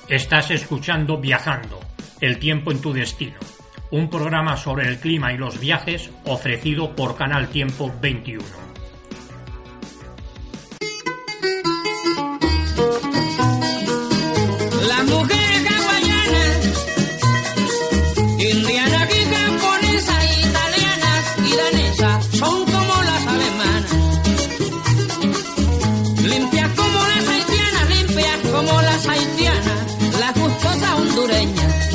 Estás escuchando Viajando, el tiempo en tu destino, un programa sobre el clima y los viajes ofrecido por Canal Tiempo 21. Las mujeres hawaianas, indianas y japonesas, italianas y danesas son como las alemanas, limpias como las haitianas, limpias como las haitianas, las gustosas hondureñas,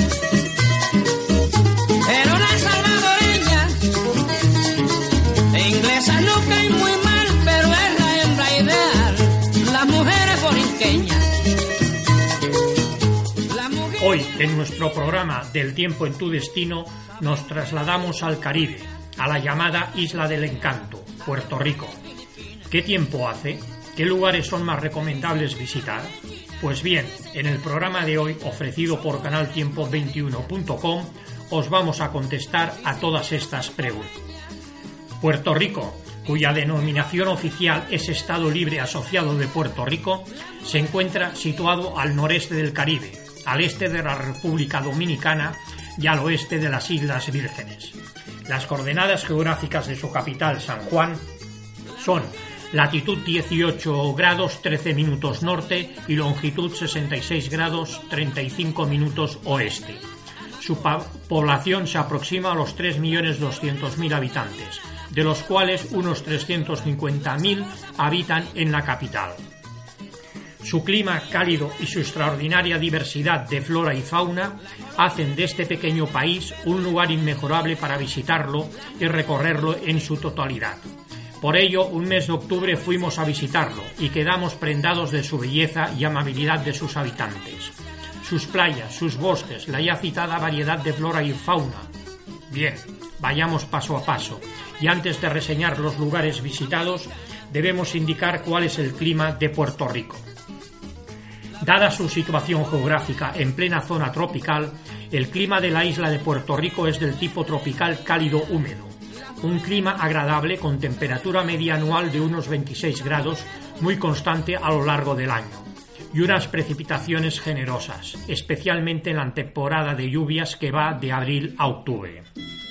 pero las salvadoreñas e inglesas no caen muy mal, pero es la hembra ideal, las mujeres borinqueñas. Hoy, en nuestro programa del tiempo en tu destino, nos trasladamos al Caribe, a la llamada Isla del Encanto, Puerto Rico. ¿Qué tiempo hace? ¿Qué lugares son más recomendables visitar? Pues bien, en el programa de hoy, ofrecido por canaltiempo21.com, os vamos a contestar a todas estas preguntas. Puerto Rico, cuya denominación oficial es Estado Libre Asociado de Puerto Rico, se encuentra situado al noreste del Caribe, al este de la República Dominicana y al oeste de las Islas Vírgenes. Las coordenadas geográficas de su capital, San Juan, son latitud 18 grados 13 minutos norte y longitud 66 grados 35 minutos oeste. Su población se aproxima a los 3.200.000 habitantes, de los cuales unos 350.000 habitan en la capital. Su clima cálido y su extraordinaria diversidad de flora y fauna hacen de este pequeño país un lugar inmejorable para visitarlo y recorrerlo en su totalidad. Por ello, un mes de octubre fuimos a visitarlo y quedamos prendados de su belleza y amabilidad de sus habitantes, sus playas, sus bosques, la ya citada variedad de flora y fauna. Bien, vayamos paso a paso, y antes de reseñar los lugares visitados, debemos indicar cuál es el clima de Puerto Rico. Dada su situación geográfica en plena zona tropical, el clima de la isla de Puerto Rico es del tipo tropical cálido húmedo. Un clima agradable con temperatura media anual de unos 26 grados, muy constante a lo largo del año, y unas precipitaciones generosas, especialmente en la temporada de lluvias que va de abril a octubre.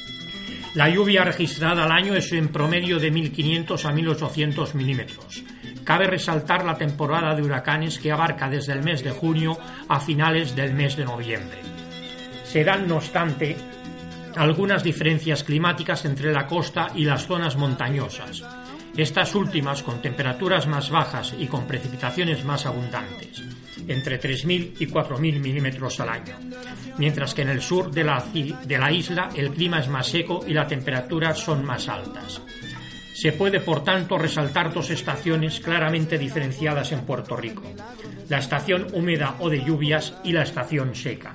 La lluvia registrada al año es en promedio de 1.500 a 1.800 milímetros. Cabe resaltar la temporada de huracanes que abarca desde el mes de junio a finales del mes de noviembre. Se dan, no obstante, algunas diferencias climáticas entre la costa y las zonas montañosas, estas últimas con temperaturas más bajas y con precipitaciones más abundantes, entre 3.000 y 4.000 milímetros al año, mientras que en el sur de la isla el clima es más seco y las temperaturas son más altas. Se puede, por tanto, resaltar dos estaciones claramente diferenciadas en Puerto Rico: la estación húmeda o de lluvias y la estación seca.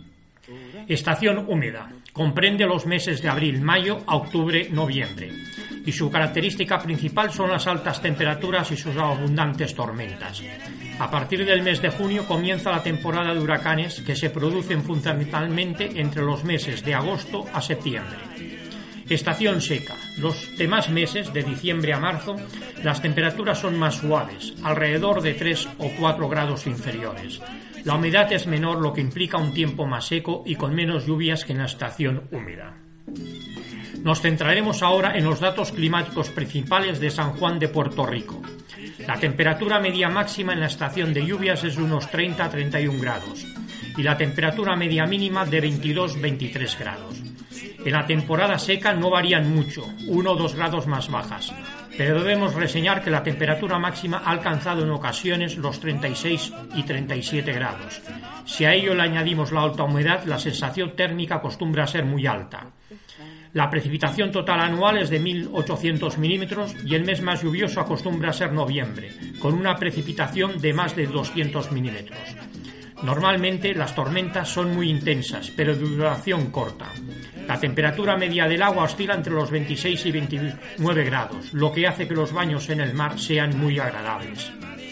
Estación húmeda comprende los meses de abril, mayo a octubre, noviembre, y su característica principal son las altas temperaturas y sus abundantes tormentas. A partir del mes de junio comienza la temporada de huracanes, que se producen fundamentalmente entre los meses de agosto a septiembre. Estación seca. Los demás meses, de diciembre a marzo, las temperaturas son más suaves, alrededor de 3 o 4 grados inferiores. La humedad es menor, lo que implica un tiempo más seco y con menos lluvias que en la estación húmeda. Nos centraremos ahora en los datos climáticos principales de San Juan de Puerto Rico. La temperatura media máxima en la estación de lluvias es de unos 30 a 31 grados y la temperatura media mínima de 22-23 grados. En la temporada seca no varían mucho, 1 o 2 grados más bajas, pero debemos reseñar que la temperatura máxima ha alcanzado en ocasiones los 36 y 37 grados. Si a ello le añadimos la alta humedad, la sensación térmica acostumbra a ser muy alta. La precipitación total anual es de 1.800 milímetros y el mes más lluvioso acostumbra a ser noviembre, con una precipitación de más de 200 milímetros. Normalmente las tormentas son muy intensas, pero de duración corta. La temperatura media del agua oscila entre los 26 y 29 grados, lo que hace que los baños en el mar sean muy agradables.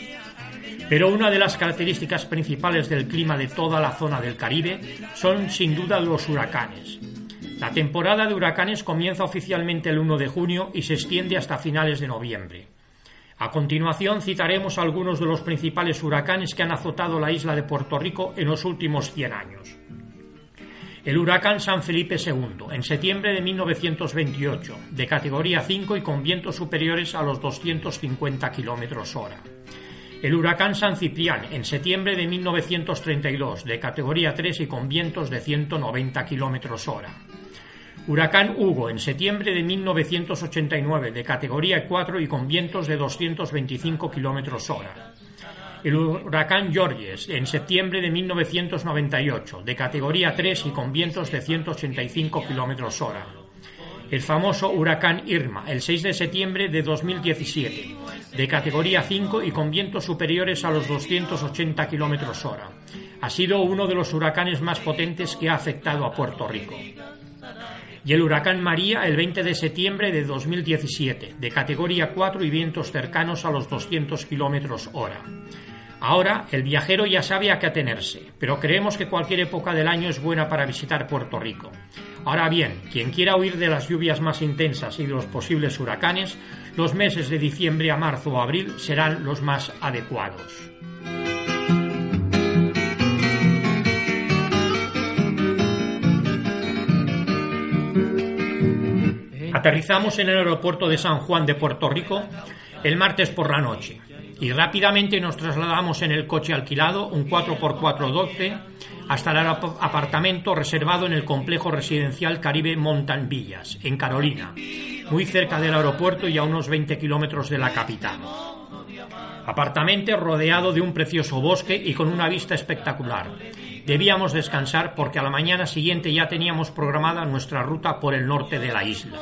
Pero una de las características principales del clima de toda la zona del Caribe son sin duda los huracanes. La temporada de huracanes comienza oficialmente el 1 de junio y se extiende hasta finales de noviembre. A continuación citaremos algunos de los principales huracanes que han azotado la isla de Puerto Rico en los últimos 100 años. El huracán San Felipe II, en septiembre de 1928, de categoría 5 y con vientos superiores a los 250 km/h. El huracán San Ciprián, en septiembre de 1932, de categoría 3 y con vientos de 190 km/h. Huracán Hugo, en septiembre de 1989, de categoría 4 y con vientos de 225 km/h. El huracán Georges, en septiembre de 1998, de categoría 3 y con vientos de 185 km/h. El famoso huracán Irma, el 6 de septiembre de 2017, de categoría 5 y con vientos superiores a los 280 km/h. Ha sido uno de los huracanes más potentes que ha afectado a Puerto Rico. Y el huracán María, el 20 de septiembre de 2017, de categoría 4 y vientos cercanos a los 200 km/h. Ahora, el viajero ya sabe a qué atenerse, pero creemos que cualquier época del año es buena para visitar Puerto Rico. Ahora bien, quien quiera huir de las lluvias más intensas y de los posibles huracanes, los meses de diciembre a marzo o abril serán los más adecuados. Aterrizamos en el aeropuerto de San Juan de Puerto Rico el martes por la noche y rápidamente nos trasladamos en el coche alquilado, un 4x4 hasta el apartamento reservado en el complejo residencial Caribe Mountain Villas, en Carolina, muy cerca del aeropuerto y a unos 20 kilómetros de la capital. Apartamento rodeado de un precioso bosque y con una vista espectacular. Debíamos descansar porque a la mañana siguiente ya teníamos programada nuestra ruta por el norte de la isla.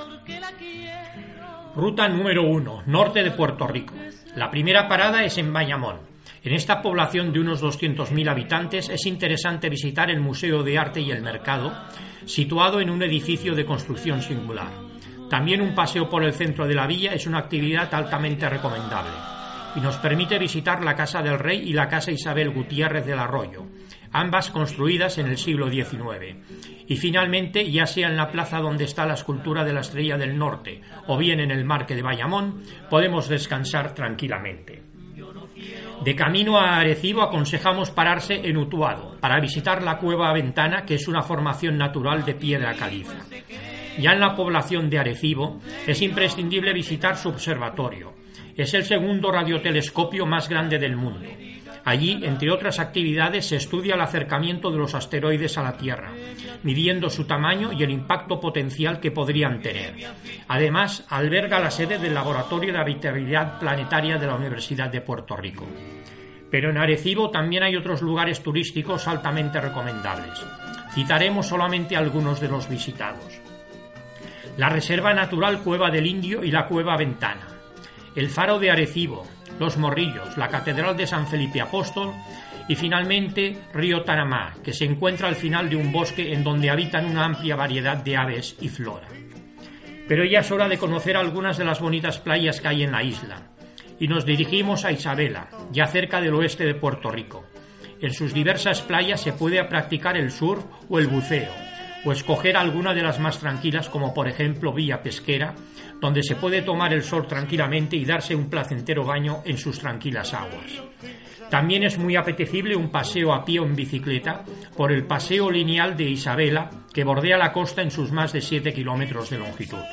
Ruta número 1, norte de Puerto Rico. La primera parada es en Bayamón. En esta población de unos 200.000 habitantes es interesante visitar el Museo de Arte y el Mercado, situado en un edificio de construcción singular. También un paseo por el centro de la villa es una actividad altamente recomendable y nos permite visitar la Casa del Rey y la Casa Isabel Gutiérrez del Arroyo, ambas construidas en el siglo XIX. Y finalmente, ya sea en la plaza donde está la escultura de la Estrella del Norte o bien en el Marque de Bayamón, podemos descansar tranquilamente. De camino a Arecibo aconsejamos pararse en Utuado para visitar la Cueva Ventana, que es una formación natural de piedra caliza. Ya en la población de Arecibo es imprescindible visitar su observatorio. Es el segundo radiotelescopio más grande del mundo. Allí, entre otras actividades, se estudia el acercamiento de los asteroides a la Tierra, midiendo su tamaño y el impacto potencial que podrían tener. Además, alberga la sede del Laboratorio de Habitabilidad Planetaria de la Universidad de Puerto Rico. Pero en Arecibo también hay otros lugares turísticos altamente recomendables. Citaremos solamente algunos de los visitados. La Reserva Natural Cueva del Indio y la Cueva Ventana, el Faro de Arecibo, Los Morrillos, la Catedral de San Felipe Apóstol y finalmente Río Tanamá, que se encuentra al final de un bosque en donde habitan una amplia variedad de aves y flora. Pero ya es hora de conocer algunas de las bonitas playas que hay en la isla y nos dirigimos a Isabela, ya cerca del oeste de Puerto Rico. En sus diversas playas se puede practicar el surf o el buceo, o escoger alguna de las más tranquilas, como por ejemplo Villa Pesquera, donde se puede tomar el sol tranquilamente y darse un placentero baño en sus tranquilas aguas. También es muy apetecible un paseo a pie o en bicicleta por el paseo lineal de Isabela, que bordea la costa en sus más de 7 kilómetros de longitud.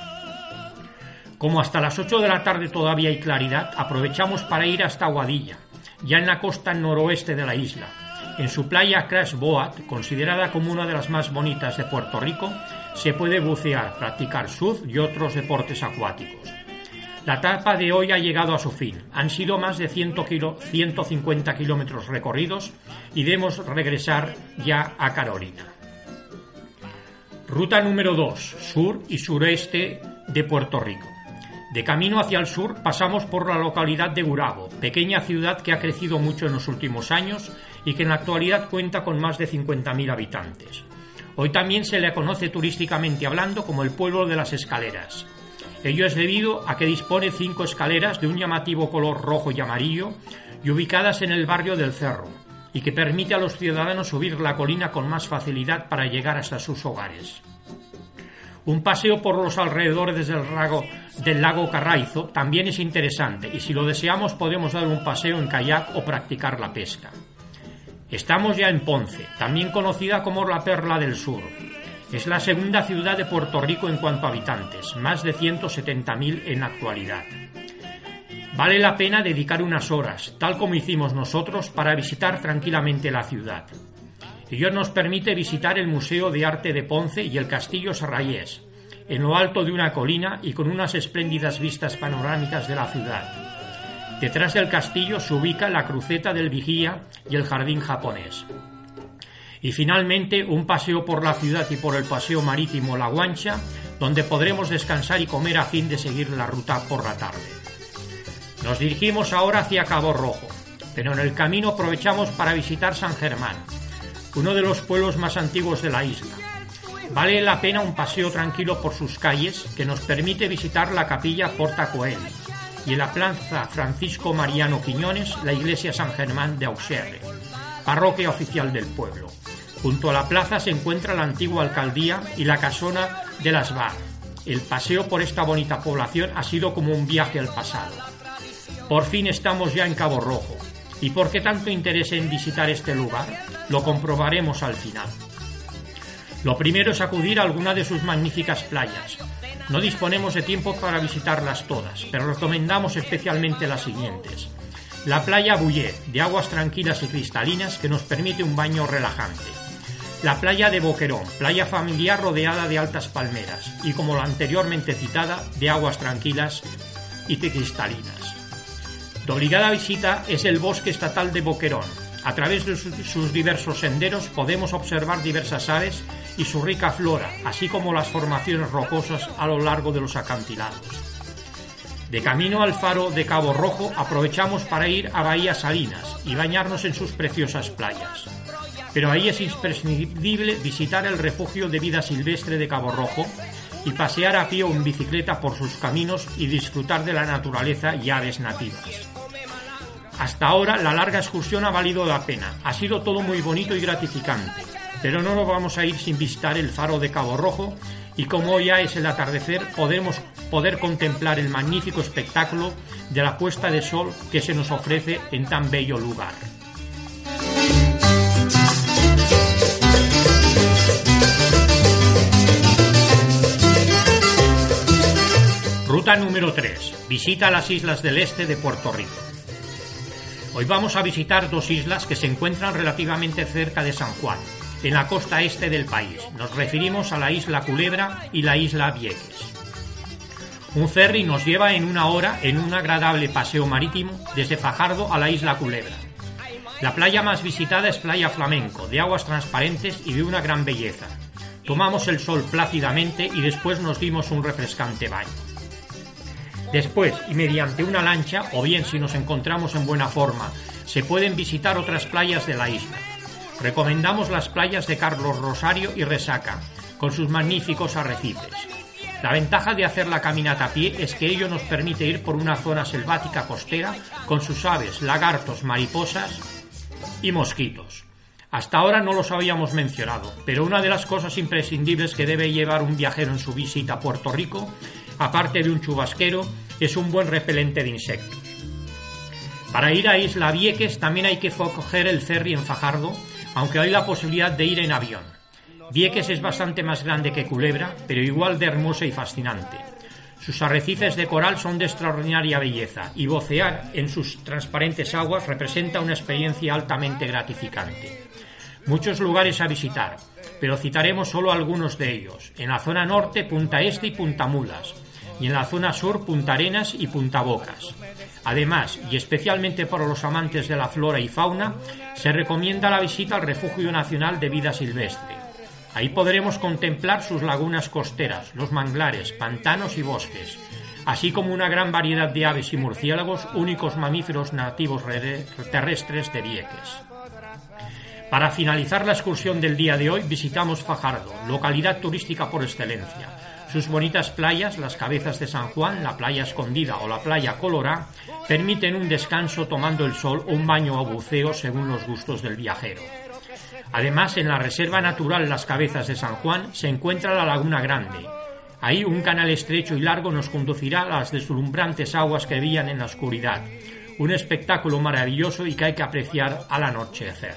Como hasta las 8 de la tarde todavía hay claridad, aprovechamos para ir hasta Aguadilla, ya en la costa noroeste de la isla. En su playa Crash Boat, considerada como una de las más bonitas de Puerto Rico, se puede bucear, practicar surf y otros deportes acuáticos. La etapa de hoy ha llegado a su fin. Han sido más de 150 kilómetros recorridos y debemos regresar ya a Carolina. Ruta número 2, sur y sureste de Puerto Rico. De camino hacia el sur pasamos por la localidad de Gurabo, pequeña ciudad que ha crecido mucho en los últimos años y que en la actualidad cuenta con más de 50.000 habitantes. Hoy también se le conoce turísticamente hablando como el pueblo de las escaleras. Ello es debido a que dispone 5 escaleras de un llamativo color rojo y amarillo y ubicadas en el barrio del Cerro, y que permite a los ciudadanos subir la colina con más facilidad para llegar hasta sus hogares. Un paseo por los alrededores del lago Carraizo también es interesante y si lo deseamos podemos dar un paseo en kayak o practicar la pesca. Estamos ya en Ponce, también conocida como la Perla del Sur. Es la segunda ciudad de Puerto Rico en cuanto a habitantes, más de 170.000 en la actualidad. Vale la pena dedicar unas horas, tal como hicimos nosotros, para visitar tranquilamente la ciudad. Ello nos permite visitar el Museo de Arte de Ponce y el Castillo Serrallés, en lo alto de una colina y con unas espléndidas vistas panorámicas de la ciudad. Detrás del castillo se ubica la Cruceta del Vigía y el Jardín Japonés. Y finalmente un paseo por la ciudad y por el paseo marítimo La Guancha, donde podremos descansar y comer a fin de seguir la ruta por la tarde. Nos dirigimos ahora hacia Cabo Rojo, pero en el camino aprovechamos para visitar San Germán, uno de los pueblos más antiguos de la isla. Vale la pena un paseo tranquilo por sus calles que nos permite visitar la capilla Porta Coeli y en la plaza Francisco Mariano Quiñones la iglesia San Germán de Auxerre, parroquia oficial del pueblo. Junto a la plaza se encuentra la antigua alcaldía y la casona de las Bar. El paseo por esta bonita población ha sido como un viaje al pasado. Por fin estamos ya en Cabo Rojo. ¿Y por qué tanto interés en visitar este lugar? Lo comprobaremos al final. Lo primero es acudir a alguna de sus magníficas playas. No disponemos de tiempo para visitarlas todas, pero recomendamos especialmente las siguientes. La playa Bullet, de aguas tranquilas y cristalinas que nos permite un baño relajante. La playa de Boquerón, playa familiar rodeada de altas palmeras y, como la anteriormente citada, de aguas tranquilas y cristalinas. De obligada visita es el bosque estatal de Boquerón. A través de sus diversos senderos podemos observar diversas aves y su rica flora, así como las formaciones rocosas a lo largo de los acantilados. De camino al faro de Cabo Rojo aprovechamos para ir a Bahía Salinas y bañarnos en sus preciosas playas. Pero ahí es imprescindible visitar el refugio de vida silvestre de Cabo Rojo y pasear a pie o en bicicleta por sus caminos y disfrutar de la naturaleza y aves nativas. Hasta ahora la larga excursión ha valido la pena, ha sido todo muy bonito y gratificante, pero no nos vamos a ir sin visitar el faro de Cabo Rojo y como ya es el atardecer podemos poder contemplar el magnífico espectáculo de la puesta de sol que se nos ofrece en tan bello lugar. Ruta número 3. Visita las islas del este de Puerto Rico. Hoy vamos a visitar dos islas que se encuentran relativamente cerca de San Juan, en la costa este del país. Nos referimos a la isla Culebra y la isla Vieques. Un ferry nos lleva en una hora en un agradable paseo marítimo desde Fajardo a la isla Culebra. La playa más visitada es Playa Flamenco, de aguas transparentes y de una gran belleza. Tomamos el sol plácidamente y después nos dimos un refrescante baño. Después, y mediante una lancha, o bien si nos encontramos en buena forma, se pueden visitar otras playas de la isla. Recomendamos las playas de Carlos Rosario y Resaca, con sus magníficos arrecifes. La ventaja de hacer la caminata a pie es que ello nos permite ir por una zona selvática costera con sus aves, lagartos, mariposas y mosquitos. Hasta ahora no los habíamos mencionado, pero una de las cosas imprescindibles que debe llevar un viajero en su visita a Puerto Rico, aparte de un chubasquero, es un buen repelente de insectos. Para ir a Isla Vieques también hay que coger el ferry en Fajardo, aunque hay la posibilidad de ir en avión. Vieques es bastante más grande que Culebra, pero igual de hermosa y fascinante. Sus arrecifes de coral son de extraordinaria belleza y bucear en sus transparentes aguas representa una experiencia altamente gratificante. Muchos lugares a visitar, pero citaremos solo algunos de ellos. En la zona norte, Punta Este y Punta Mulas, y en la zona sur, Punta Arenas y Punta Bocas. Además, y especialmente para los amantes de la flora y fauna, se recomienda la visita al Refugio Nacional de Vida Silvestre. Ahí podremos contemplar sus lagunas costeras, los manglares, pantanos y bosques, así como una gran variedad de aves y murciélagos, únicos mamíferos nativos terrestres de Vieques. Para finalizar la excursión del día de hoy, visitamos Fajardo, localidad turística por excelencia. Sus bonitas playas, las Cabezas de San Juan, la Playa Escondida o la Playa Colorá, permiten un descanso tomando el sol o un baño o buceo según los gustos del viajero. Además, en la Reserva Natural Las Cabezas de San Juan se encuentra la Laguna Grande, Ahí un canal estrecho y largo nos conducirá a las deslumbrantes aguas que brillan en la oscuridad. Un espectáculo maravilloso y que hay que apreciar al anochecer.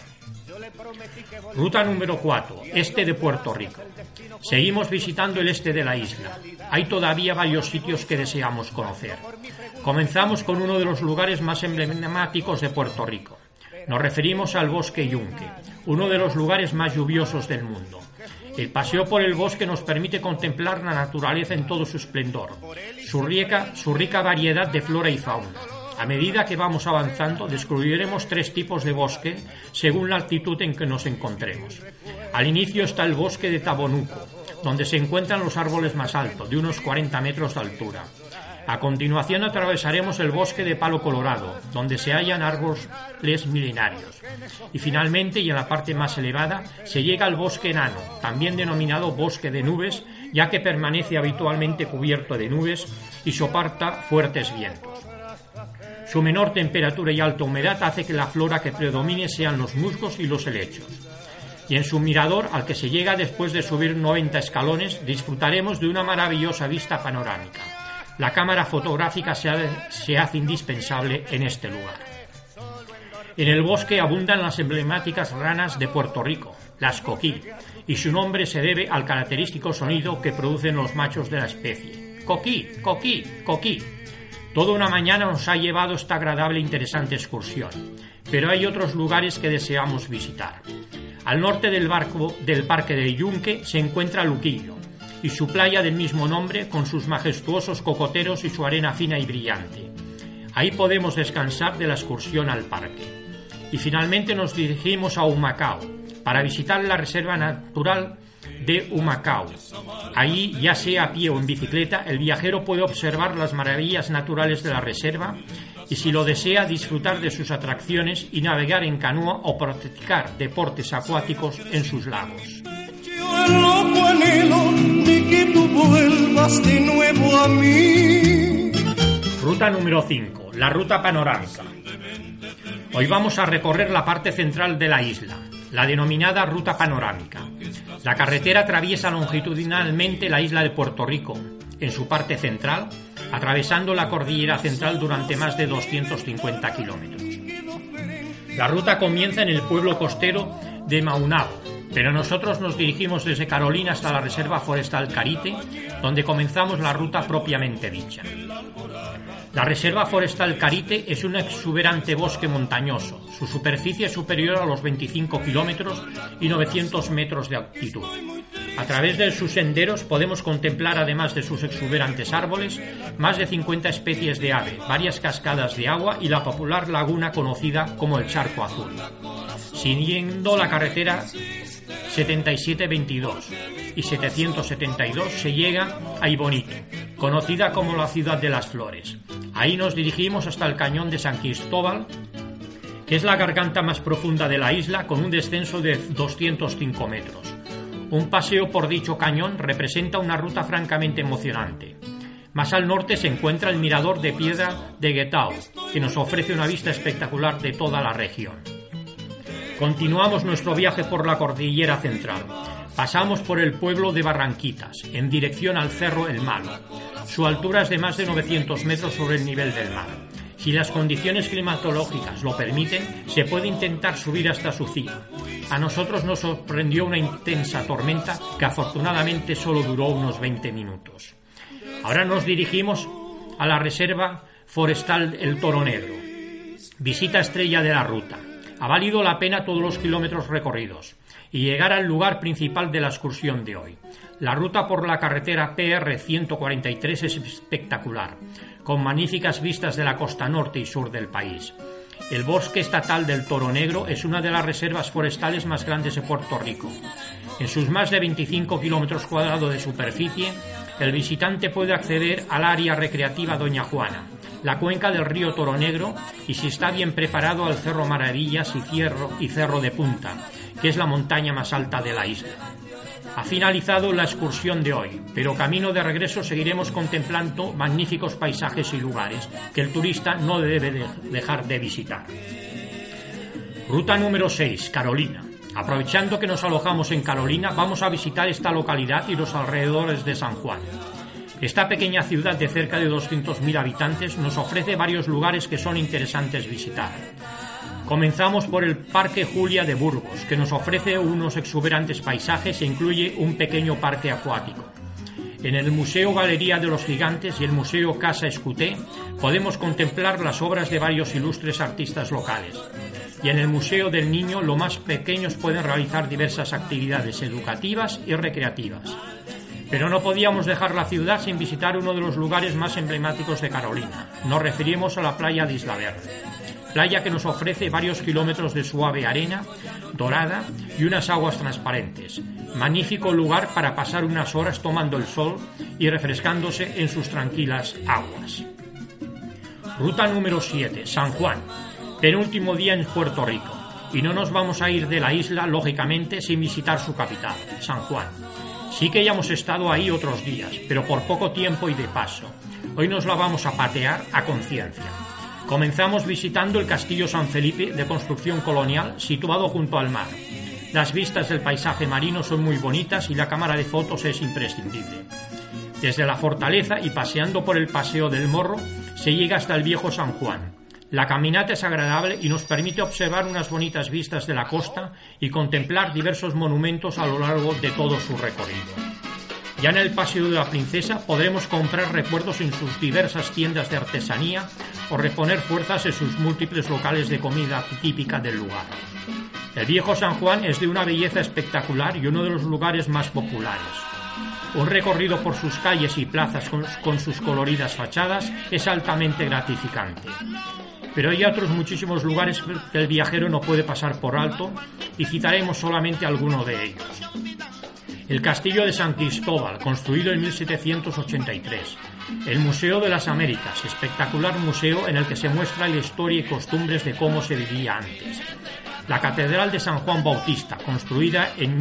Ruta número 4, este de Puerto Rico. Seguimos visitando el este de la isla. Hay todavía varios sitios que deseamos conocer. Comenzamos con uno de los lugares más emblemáticos de Puerto Rico. Nos referimos al Bosque Yunque, uno de los lugares más lluviosos del mundo. El paseo por el bosque nos permite contemplar la naturaleza en todo su esplendor, su rica variedad de flora y fauna. A medida que vamos avanzando, descubriremos 3 tipos de bosque según la altitud en que nos encontremos. Al inicio está el bosque de Tabonuco, donde se encuentran los árboles más altos, de unos 40 metros de altura. A continuación atravesaremos el bosque de Palo Colorado, donde se hallan árboles milenarios. Y finalmente, y en la parte más elevada, se llega al bosque enano, también denominado bosque de nubes, ya que permanece habitualmente cubierto de nubes y soporta fuertes vientos. Su menor temperatura y alta humedad hace que la flora que predomine sean los musgos y los helechos. Y en su mirador, al que se llega después de subir 90 escalones, disfrutaremos de una maravillosa vista panorámica. La cámara fotográfica se hace indispensable en este lugar. En el bosque abundan las emblemáticas ranas de Puerto Rico, las coquí, y su nombre se debe al característico sonido que producen los machos de la especie. Coquí, coquí, coquí. Toda una mañana nos ha llevado esta agradable e interesante excursión, pero hay otros lugares que deseamos visitar. Al norte del Parque de Yunque se encuentra Luquillo y su playa del mismo nombre con sus majestuosos cocoteros y su arena fina y brillante. Ahí podemos descansar de la excursión al parque. Y finalmente nos dirigimos a Humacao para visitar la Reserva Natural de Humacao. Allí, ya sea a pie o en bicicleta, el viajero puede observar las maravillas naturales de la reserva y, si lo desea, disfrutar de sus atracciones y navegar en canoa o practicar deportes acuáticos en sus lagos. Ruta número 5, la ruta panorámica. Hoy vamos a recorrer la parte central de la isla, la denominada ruta panorámica. La carretera atraviesa longitudinalmente la isla de Puerto Rico, en su parte central, atravesando la cordillera central durante más de 250 kilómetros. La ruta comienza en el pueblo costero de Maunabo, pero nosotros nos dirigimos desde Carolina hasta la Reserva Forestal Carite, donde comenzamos la ruta propiamente dicha. La Reserva Forestal Carite es un exuberante bosque montañoso. Su superficie es superior a los 25 kilómetros y 900 metros de altitud. A través de sus senderos podemos contemplar, además de sus exuberantes árboles, más de 50 especies de ave, varias cascadas de agua y la popular laguna conocida como el Charco Azul. Siguiendo la carretera 7722 y 772 se llega a Ibonito, conocida como la ciudad de las flores. Ahí nos dirigimos hasta el cañón de San Cristóbal, que es la garganta más profunda de la isla, con un descenso de 205 metros. Un paseo por dicho cañón representa una ruta francamente emocionante. Más al norte se encuentra el mirador de piedra de Guetao, que nos ofrece una vista espectacular de toda la región. Continuamos nuestro viaje por la cordillera central. Pasamos por el pueblo de Barranquitas, en dirección al Cerro El Malo. Su altura es de más de 900 metros sobre el nivel del mar. Si las condiciones climatológicas lo permiten, se puede intentar subir hasta su cima. A nosotros nos sorprendió una intensa tormenta que afortunadamente solo duró unos 20 minutos. Ahora nos dirigimos a la Reserva Forestal El Toro Negro. Visita estrella de la ruta. Ha valido la pena todos los kilómetros recorridos y llegar al lugar principal de la excursión de hoy. La ruta por la carretera PR 143 es espectacular, con magníficas vistas de la costa norte y sur del país. El bosque estatal del Toro Negro es una de las reservas forestales más grandes de Puerto Rico. En sus más de 25 kilómetros cuadrados de superficie, el visitante puede acceder al área recreativa Doña Juana, la cuenca del río Toro Negro y, si está bien preparado, al Cerro Maravillas y Cerro de Punta, que es la montaña más alta de la isla. Ha finalizado la excursión de hoy, pero camino de regreso seguiremos contemplando magníficos paisajes y lugares que el turista no debe dejar de visitar. Ruta número 6, Carolina. Aprovechando que nos alojamos en Carolina, vamos a visitar esta localidad y los alrededores de San Juan. Esta pequeña ciudad de cerca de 200.000 habitantes nos ofrece varios lugares que son interesantes visitar. Comenzamos por el Parque Julia de Burgos, que nos ofrece unos exuberantes paisajes e incluye un pequeño parque acuático. En el Museo Galería de los Gigantes y el Museo Casa Escuté podemos contemplar las obras de varios ilustres artistas locales. Y en el Museo del Niño los más pequeños pueden realizar diversas actividades educativas y recreativas. Pero no podíamos dejar la ciudad sin visitar uno de los lugares más emblemáticos de Carolina. Nos referimos a la playa de Isla Verde. Playa que nos ofrece varios kilómetros de suave arena dorada y unas aguas transparentes. Magnífico lugar para pasar unas horas tomando el sol y refrescándose en sus tranquilas aguas. Ruta número 7, San Juan. Penúltimo día en Puerto Rico. Y no nos vamos a ir de la isla, lógicamente, sin visitar su capital, San Juan. Sí que ya hemos estado ahí otros días, pero por poco tiempo y de paso. Hoy nos la vamos a patear a conciencia. Comenzamos visitando el Castillo San Felipe, de construcción colonial, situado junto al mar. Las vistas del paisaje marino son muy bonitas y la cámara de fotos es imprescindible. Desde la fortaleza y paseando por el Paseo del Morro, se llega hasta el Viejo San Juan. La caminata es agradable y nos permite observar unas bonitas vistas de la costa y contemplar diversos monumentos a lo largo de todo su recorrido. Ya en el Paseo de la Princesa podremos comprar recuerdos en sus diversas tiendas de artesanía o reponer fuerzas en sus múltiples locales de comida típica del lugar. El Viejo San Juan es de una belleza espectacular y uno de los lugares más populares. Un recorrido por sus calles y plazas con sus coloridas fachadas es altamente gratificante. Pero hay otros muchísimos lugares que el viajero no puede pasar por alto y citaremos solamente alguno de ellos. El Castillo de San Cristóbal, construido en 1783. El Museo de las Américas, espectacular museo en el que se muestra la historia y costumbres de cómo se vivía antes. La Catedral de San Juan Bautista, construida en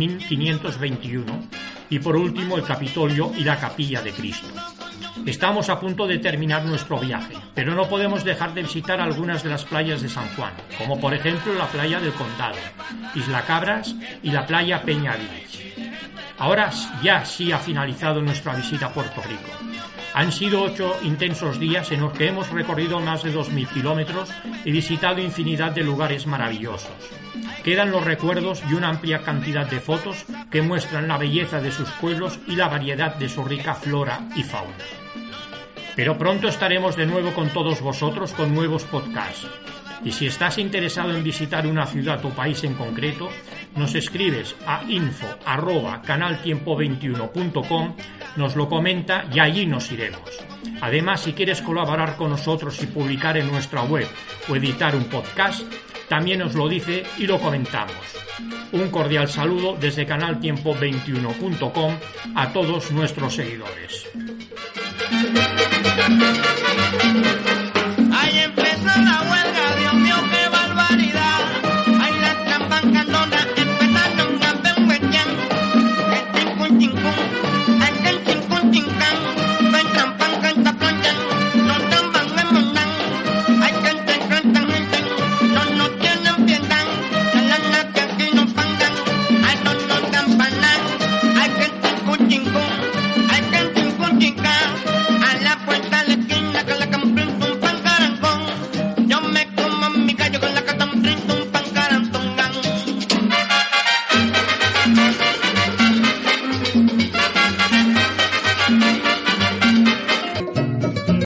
1521. Y por último, el Capitolio y la Capilla de Cristo. Estamos a punto de terminar nuestro viaje, pero no podemos dejar de visitar algunas de las playas de San Juan, como por ejemplo la playa del Condado, Isla Cabras y la playa Peña Beach. Ahora ya sí ha finalizado nuestra visita a Puerto Rico. Han sido 8 intensos días en los que hemos recorrido más de 2.000 kilómetros y visitado infinidad de lugares maravillosos. Quedan los recuerdos y una amplia cantidad de fotos que muestran la belleza de sus pueblos y la variedad de su rica flora y fauna. Pero pronto estaremos de nuevo con todos vosotros con nuevos podcasts. Y si estás interesado en visitar una ciudad o país en concreto, nos escribes a info@canaltiempo21.com, nos lo comenta y allí nos iremos. Además, si quieres colaborar con nosotros y publicar en nuestra web o editar un podcast, también nos lo dice y lo comentamos. Un cordial saludo desde canaltiempo21.com a todos nuestros seguidores.